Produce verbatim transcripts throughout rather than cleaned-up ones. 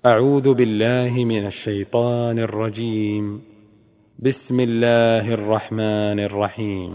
أعوذ بالله من الشيطان الرجيم. بسم الله الرحمن الرحيم.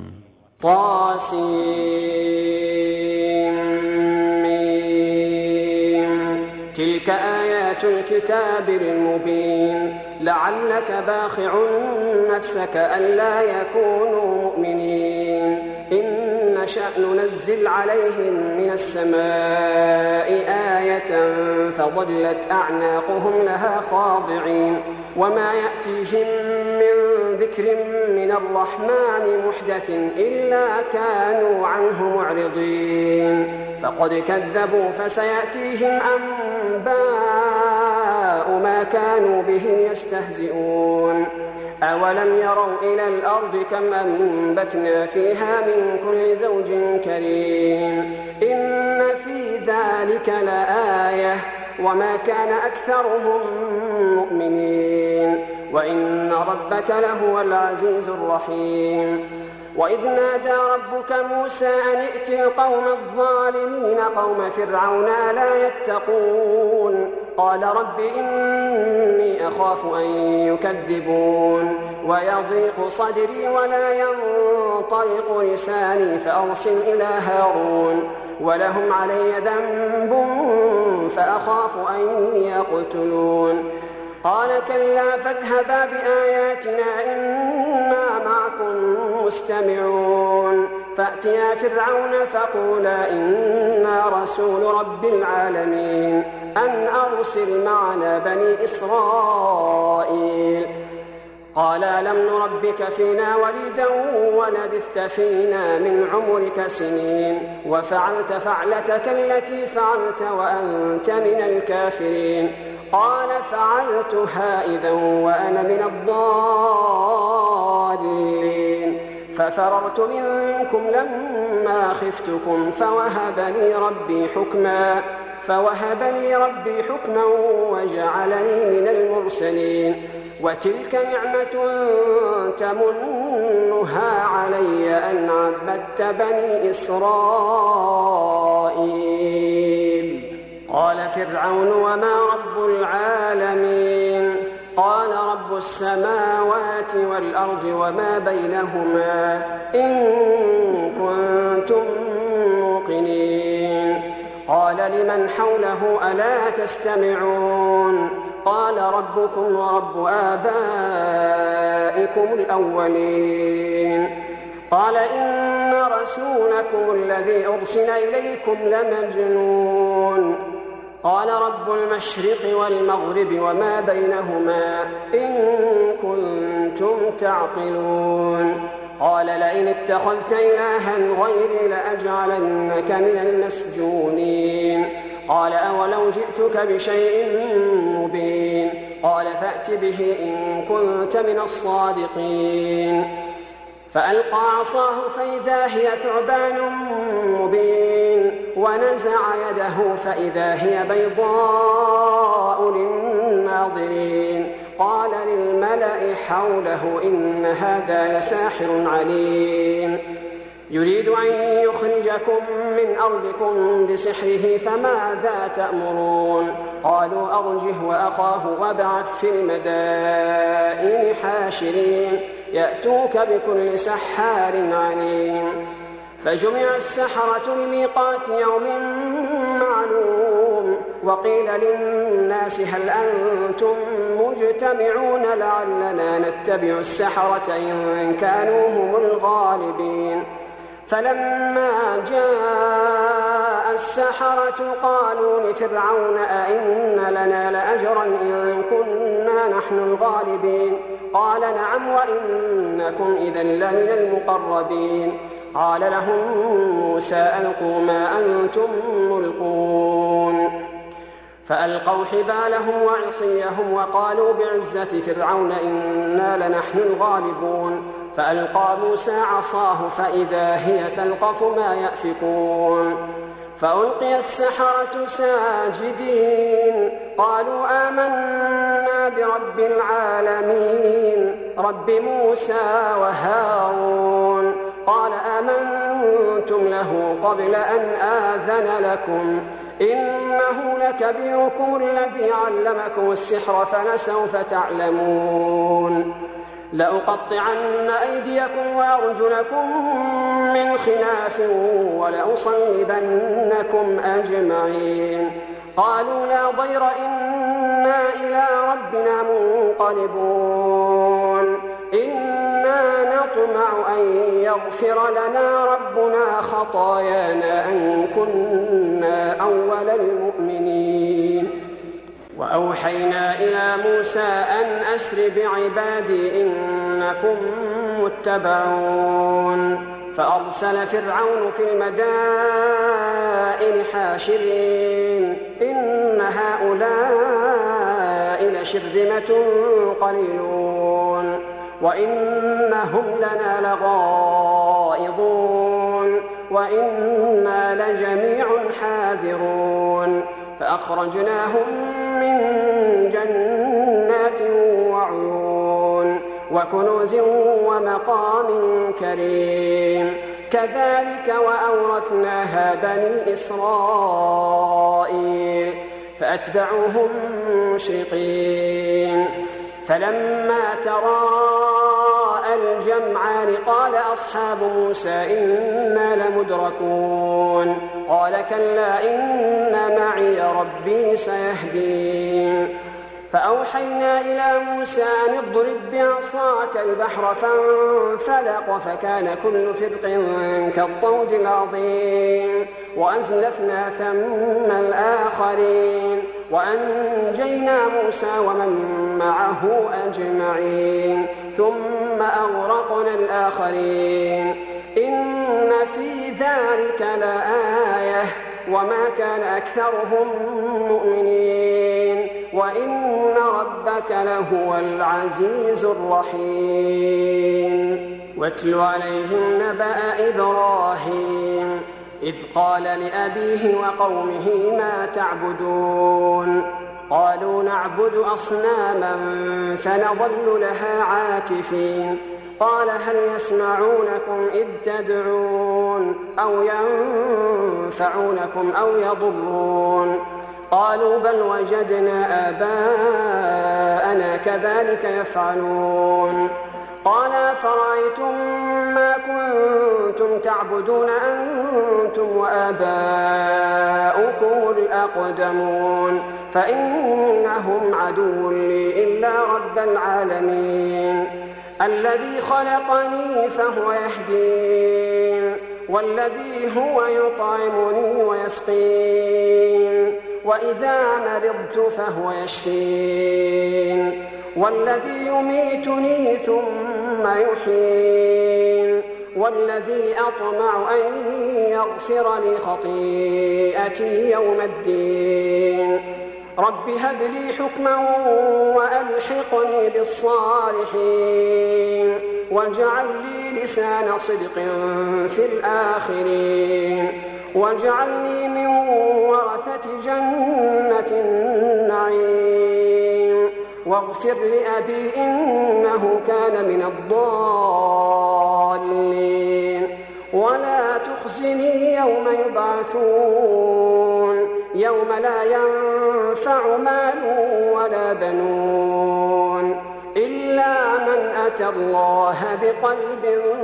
طاسيم تلك آيات الكتاب المبين لعلك باخع نفسك ألا يكونوا مؤمنين إن نشأ ننزل عليهم من السماء آية فظلت أعناقهم لها خاضعين وما يأتيهم من ذكر من الرحمن محدث إلا كانوا عنه معرضين فقد كذبوا فسيأتيهم أنباء ما كانوا به يستهزئون أولم يروا إلى الأرض كم أنبتنا فيها من كل زوج كريم إن في ذلك لآية وما كان أكثرهم مؤمنين وإن ربك لهو العزيز الرحيم وإذ نادى ربك موسى أن ائت القوم الظالمين قوم فرعون ألا يتقون قال رب إني أخاف أن يكذبون ويضيق صدري ولا ينطلق لساني فأرسل إلى هارون ولهم علي ذنب فأخاف أن يقتلون قال كلا فاذهبا بآياتنا إنا معكم مستمعون فأتيا فرعون فقولا إنا رسول رب العالمين أن أرسل معنا بني إسرائيل قال ألم نربك فينا وليدا ولبثت فينا من عمرك سنين وفعلت فعلتك التي فعلت وأنت من الكافرين قال فعلتها إذا وأنا من الضالين ففررت منكم لما خفتكم فوهب لي ربي حكما فوهب لي ربي حكما وجعلني من المرسلين وتلك نعمة تمنها علي أن عبدت بني إسرائيل قال فرعون وما رب العالمين قال رب السماوات والأرض وما بينهما إن كنتم موقنين قال لمن حوله ألا تستمعون قال ربكم ورب آبائكم الأولين قال إن رسولكم الذي أرسل إليكم لمجنون قال رب المشرق والمغرب وما بينهما إن كنتم تعقلون قال لئن اتخذت إلها غيري لأجعلنك من المسجونين قال أولو جئتك بشيء مبين قال فأت به إن كنت من الصادقين فألقى عصاه فإذا هي ثعبان مبين ونزع يده فإذا هي بيضاء للناظرين قال للملأ حوله إن هذا لساحر عليم يريد أن يخرجكم من أرضكم بسحره فماذا تأمرون قالوا أرجه وأخاه وابعث في المدائن حاشرين يأتوك بكل سحار عليم فجمع السحرة لميقات يوم معلوم وقيل للناس هل أنتم مجتمعون لعلنا نتبع السحرة إن كانوا هم الغالبين فلما جاء السحرة قالوا لفرعون أئن لنا لأجرا إن كنا نحن الغالبين قال نعم وإنكم إذا لمن المقربين قال لهم موسى ألقوا ما أنتم ملقون فألقوا حبالهم وعصيهم وقالوا بعزة فرعون إنا لنحن الغالبون فألقى موسى عصاه فإذا هي تلقف ما يأفكون فألقي السحرة ساجدين قالوا آمنا برب العالمين رب موسى وهارون قال آمنتم له قبل أن آذن لكم إنه إنه لكبيركم الذي علمكم السحر فلسوف تعلمون لأقطعن أيديكم وأرجلكم من خلاف ولأصلبنكم أجمعين قالوا لا ضير إنا إلى ربنا منقلبون إنا نطمع أن يغفر لنا ربنا خطايانا أن كنا أول المؤمنين وأوحينا إلى موسى أن أسر بعبادي إنكم متبعون فأرسل فرعون في المدائن حاشرين إن هؤلاء لشرذمة قليلون وإنهم لنا لغائظون وإنا لجميع حاذرون فأخرجناهم من جنات وعيون وكنوز ومقام كريم كذلك وأورثناها بني إسرائيل فأتبعوهم مشرقين فلما تراءى الجمعان قال أصحاب موسى إنا لمدركون قال كلا إن معي ربي سيهدين فأوحينا إلى موسى أن اضرب بعصاك البحر فانفلق فكان كل فرق كالطود العظيم وأزلفنا ثم الآخرين وأنجينا موسى ومن معه أجمعين ثم أغرقنا الآخرين إن في ذلك لآية وما كان أكثرهم مؤمنين وإن ربك لهو العزيز الرحيم واتل عليهم نبأ إبراهيم إذ قال لأبيه وقومه ما تعبدون قالوا نعبد أصناما فنظل لها عاكفين قال هل يسمعونكم إذ تدعون أو ينفعونكم أو يضرون قالوا بل وجدنا آباءنا كذلك يفعلون قال أفرأيتم ما كنتم تعبدون أنتم وآباؤكم الأقدمون فإنهم عدو لي إلا رب العالمين الذي خلقني فهو يهدين والذي هو يطعمني ويسقين وإذا مرضت فهو يشفين والذي يميتني ثم يحيين والذي أطمع أن يغفر لي خطيئتي يوم الدين رب هب لي حكما وألحقني بالصالحين واجعل لي لسان صدق في الآخرين واجعلني من ورثة جنة النعيم واغفر لأبي إنه كان من الضالين ولا تخزني يوم يبعثون يوم لا ينفع مال ولا بنون إلا من أتى الله بقلب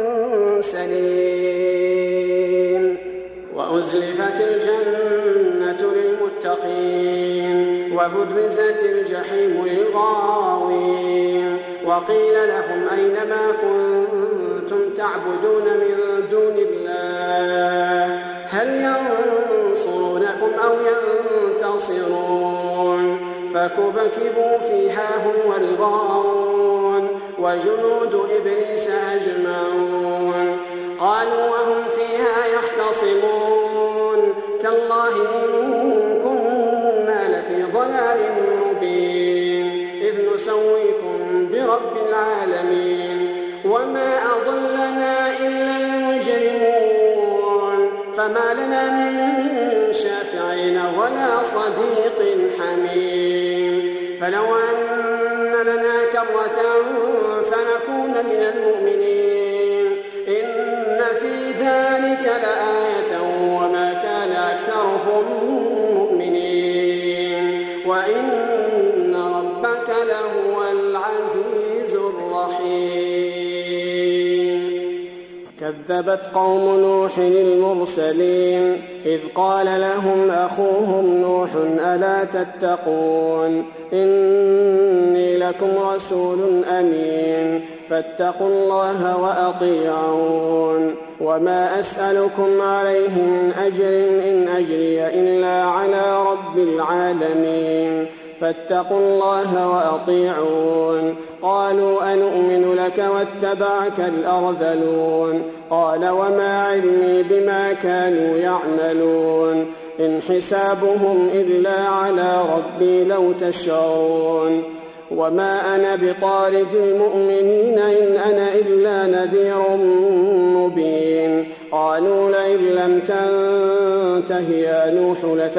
سليم وأزلفت الجنة للمتقين وبرزت الجحيم للغاوين وقيل لهم أين ما كنتم تعبدون من دون الله هل ينصرونكم أو ينتصرون فكبكبوا فيها هم والغاوون وجنود إبليس أجمعون قالوا وهم فيها يختصمون تالله إن كنا لفي ضلال مبين إذ نسويكم برب العالمين وما أضلنا إلا المجرمون فما لنا من شافعين ولا صديق حميم فلو أن لنا كرة فنكون من المؤمنين إن في ذلك لآية وما كان أكثرهم مؤمنين وإن ربك لهو العزيز الرحيم. كذبت قوم نوح المرسلين إذ قال لهم أخوهم نوح ألا تتقون إني لكم رسول أمين فاتقوا الله وأطيعون وما أسألكم عليه من أجر إن أجري إلا على رب العالمين فاتقوا الله وأطيعون. قالوا أنؤمن لك واتبعك الأرذلون قال وما علمي بما كانوا يعملون إن حسابهم إلا على ربي لو تشعرون. وما أنا بطارد المؤمنين إن أنا إلا نذير مبين. قالوا لئن لم تنته يا نوح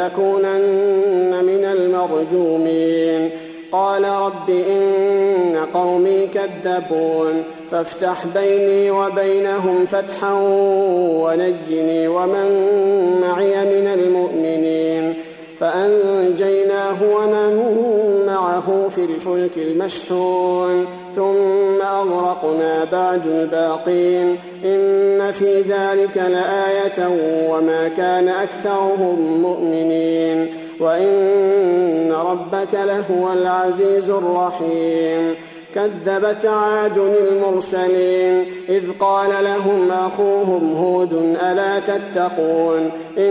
لتكونن من المرجومين. قال رب إن قومي كذبون فافتح بيني وبينهم فتحا ونجني ومن معي من المؤمنين. فأنجيناه ومن معه في الفلك المشحون ثم أغرقنا بعد الباقين إن في ذلك لآية وما كان أكثرهم مؤمنين وإن ربك لهو العزيز الرحيم. كذبت عاد المرسلين إذ قال لهم أخوهم هود ألا تتقون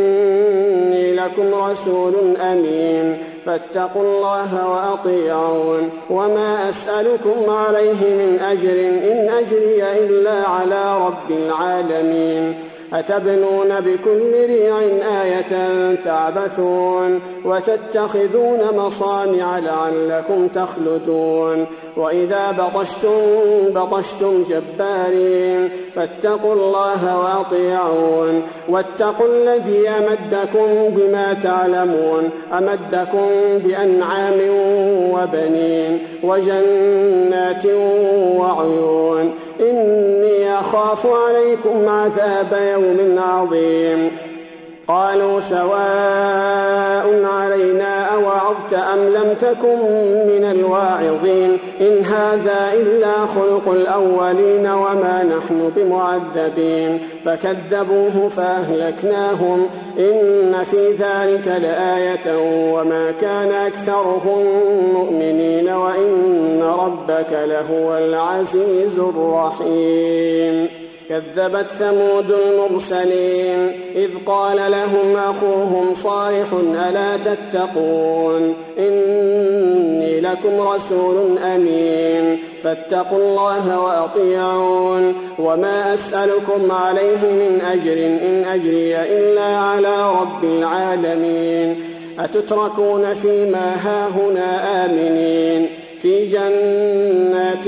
إني لكم رسول أمين فاتقوا الله وأطيعون وما أسألكم عليه من أجر إن أجري إلا على رب العالمين. أتبنون بكل ريع آية تعبثون وتتخذون مصانع لعلكم تخلدون وإذا بطشتم بطشتم جبارين فاتقوا الله وأطيعون واتقوا الذي أمدكم بما تعلمون أمدكم بأنعام وبنين وجنات وعيون إني أخاف عليكم عذاب يوم عظيم. قالوا سواء علينا أوعظت أم لم تكن من الواعظين إن هذا إلا خلق الأولين وما نحن بمعذبين. فكذبوه فأهلكناهم إن في ذلك لآية وما كان أكثرهم مؤمنين وإن ربك لهو العزيز الرحيم. كذبت ثمود المرسلين إذ قال لهم أخوهم صالح ألا تتقون إني لكم رسول أمين فاتقوا الله وأطيعون وما أسألكم عليه من أجر إن أجري إلا على رب العالمين. أتتركون فيما هاهنا آمنين في جنات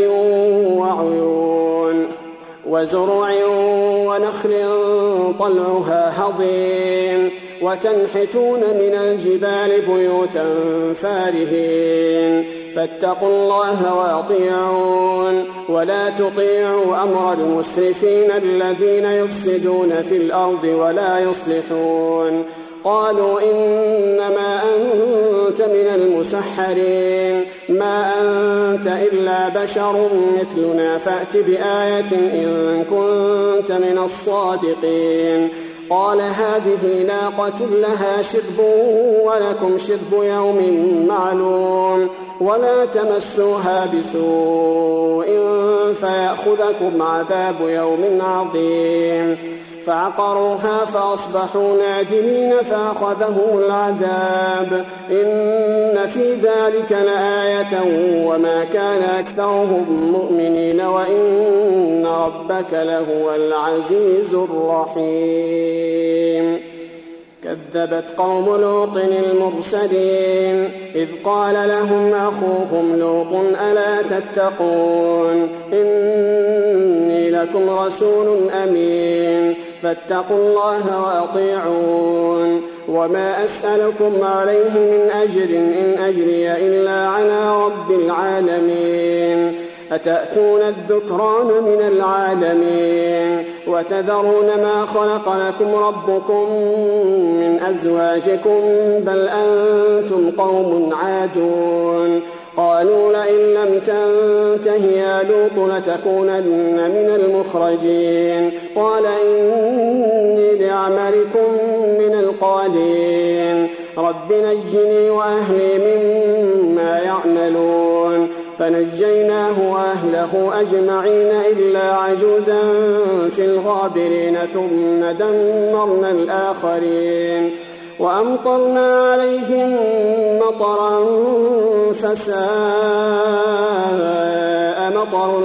وعيون وزرع ونخل طلعها هضيم وتنحتون من الجبال بيوتا فارهين فاتقوا الله وأطيعون ولا تطيعوا أمر المسرفين الذين يفسدون في الأرض ولا يصلحون. قالوا إنما أنت من المسحرين ما أنت إلا بشر مثلنا فأت بآية إن كنت من الصادقين. قال هذه ناقة لها شرب ولكم شرب يوم معلوم ولا تمسوها بسوء فيأخذكم عذاب يوم عظيم. فعقروها فأصبحوا نادمين فأخذهم العذاب إن في ذلك لآية وما كان أكثرهم مؤمنين وإن ربك لهو العزيز الرحيم. كذبت قوم لوط المرسلين إذ قال لهم أخوهم لوط ألا تتقون إني لكم رسول أمين فاتقوا الله وأطيعون وما أسألكم عليه من أجر إن أجري إلا على رب العالمين. أتأتون الذكران من العالمين وتذرون ما خلق لكم ربكم من أزواجكم بل أنتم قوم عادون قالوا لئن لم تنته يا لوط لتكونن من المخرجين قال إني لعملكم من القالين رب نجني وأهلي مما يعملون فنجيناه وأهله أجمعين إلا عجوزا في الغابرين ثم دمرنا الآخرين وأمطرنا عليهم مطرا فساء مطر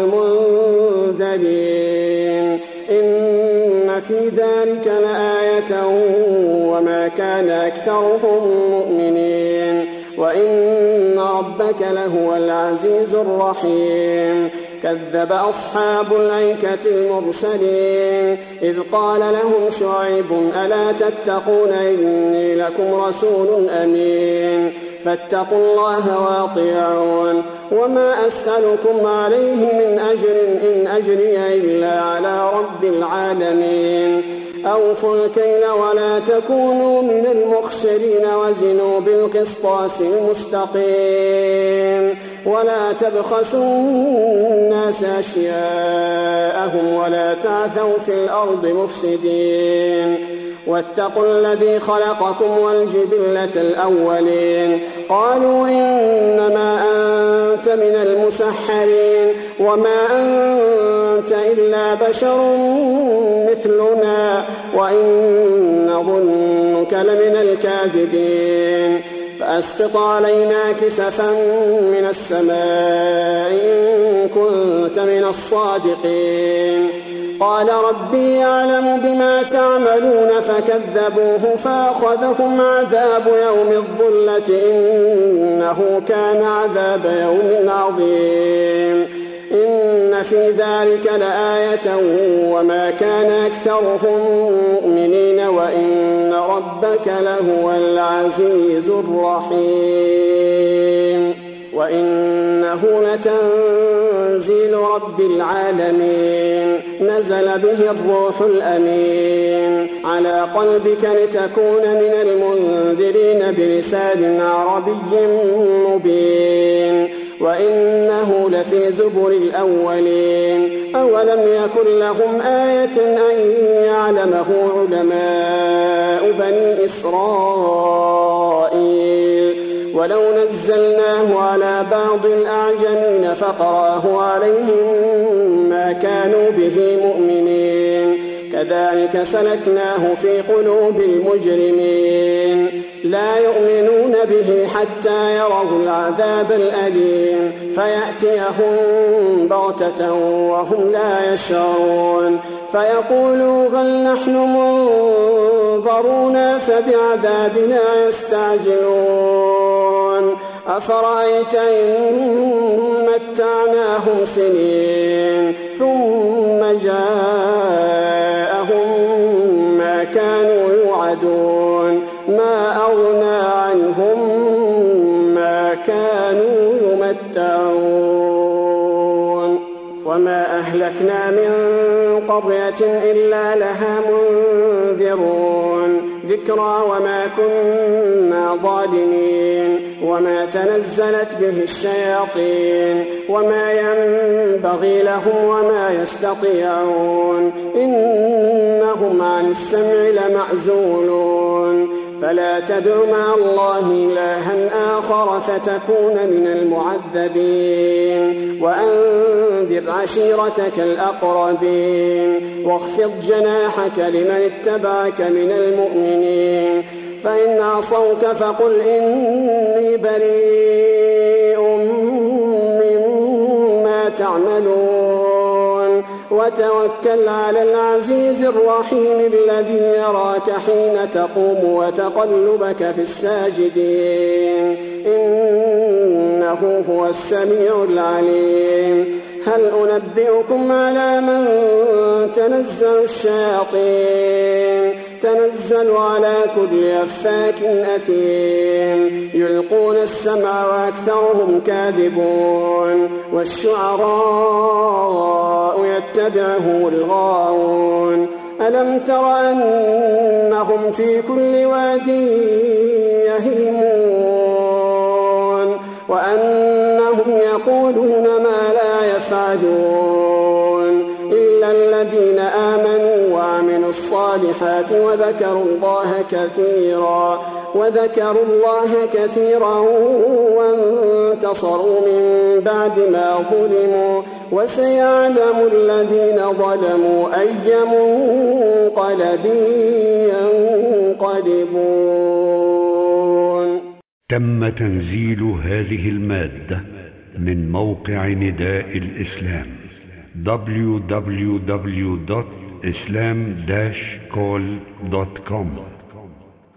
المنذرين إن في ذلك لآية وما كان أكثرهم مؤمنين وإن ربك لهو العزيز الرحيم كذب أصحاب الأيكة المرسلين إذ قال لهم شعيب ألا تتقون إني لكم رسول أمين فاتقوا الله وأطيعون وما أسألكم عليه من أجر إن أجري إلا على رب العالمين أوفوا الكيل ولا تكونوا من المخسرين وزنوا بالقسطاس المستقيم ولا تبخسوا الناس أشياءهم ولا تعثوا في الأرض مفسدين واتقوا الذي خلقكم والجبلة الأولين قالوا إنما أنت من المسحرين وما أنت إلا بشر مثلنا وإن نظنك لمن الكاذبين فأسقط علينا كسفا من السماء إن كنت من الصادقين قال ربي يعلم بما تعملون فكذبوه فأخذهم عذاب يوم الظلة إنه كان عذاب يوم عظيم إن في ذلك لآية وما كان أكثرهم مؤمنين وإن ربك لهو العزيز الرحيم وإنه لتنزيل رب العالمين نزل به الروح الأمين على قلبك لتكون من المنذرين بلسان عربي مبين وإنه لفي زبر الأولين أولم يكن لهم آية أن يعلمه علماء بني إسرائيل ولو نزلناه على بعض الأعجمين فقرأه عليهم ما كانوا به مؤمنين كذلك سلكناه في قلوب المجرمين لا يؤمنون به حتى يروا العذاب الأليم فيأتيهم بغتة وهم لا يشعرون فيقولوا هل نحن منظرون فبعذابنا يستعجلون أفرأيت إن متعناهم سنين ثم جاءهم ما كانوا يوعدون ما أغنى عنهم ما كانوا يمتعون وما أهلكنا من قرية إلا لها منذرون ذكرى وما كنا ظالمين وما تنزلت به الشياطين وما ينبغي لهم وما يستطيعون إنهم عن السمع لمعزولون فلا تدع مع الله إلها آخر فتكون من المعذبين وأنذر عشيرتك الأقربين واخفض جناحك لمن اتبعك من المؤمنين فإن عصوك فقل إني بريء مما تعملون وتوكل على العزيز الرحيم الذي يراك حين تقوم وتقلبك في الساجدين إنه هو السميع العليم هل أنبئكم على من تنزل الشياطين تنزل على كل أفاك أثيم يلقون السمع وأكثرهم كاذبون والشعراء يتبعهم الغاوون ألم تر أنهم في كل واد يهيمون وأنهم يقولون ما لا يفعلون إلا الذين آمنوا وعملوا الصالحات وذكروا الله كثيرا وذكروا الله كثيرا وانتصروا من بعد ما ظلموا وسيعلم الذين ظلموا أي منقلب ينقلبون. تم تنزيل هذه المادة من موقع نداء الإسلام دبليو دبليو دبليو دوت islam dash call دوت كوم.